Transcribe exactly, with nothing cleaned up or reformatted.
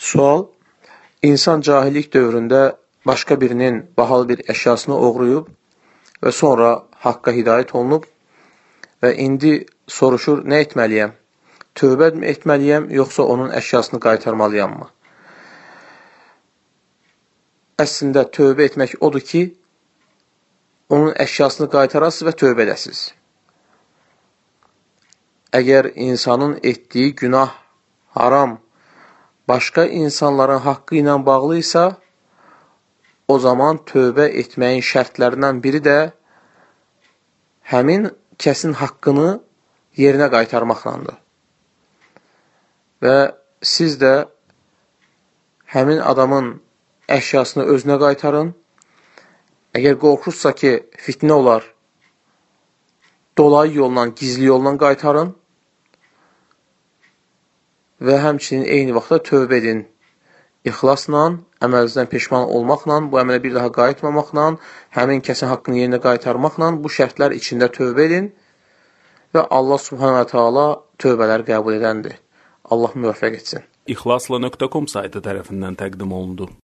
Sual: İnsan cahillik dövründə başqa birinin bahalı bir əşyasını oğruyub və sonra haqqa hidayət olunub və indi soruşur, nə etməliyəm? Tövbə etməliyəm, yoxsa onun əşyasını qaytarmalıyam mı? Əslində, tövbə etmək odur ki, onun əşyasını qaytarasınız və tövbə edəsiniz. Əgər insanın etdiyi günah, haram, başqa insanların haqqı ilə bağlıysa, o zaman tövbə etməyin şərtlərindən biri də həmin kəsin haqqını yerinə qaytarmaqlandır. Və siz də həmin adamın əşyasını özünə qaytarın. Əgər qorxursa ki, fitnə olar, dolayı yolla, gizli yolla qaytarın və həmçinin eyni vaxtda tövbə edin. İxlasla, əməlinizdən peşman olmaqla, bu əmələ bir daha qayıtmamaqla, həmin kəsin haqqını yerinə qaytarmaqla bu şərtlər içində tövbə edin və Allah subhanahu wa ta'ala tövbələri qəbul edəndir. Allah müvəffəq etsin. İxlasla nöqtə com saytı tərəfindən təqdim olundu.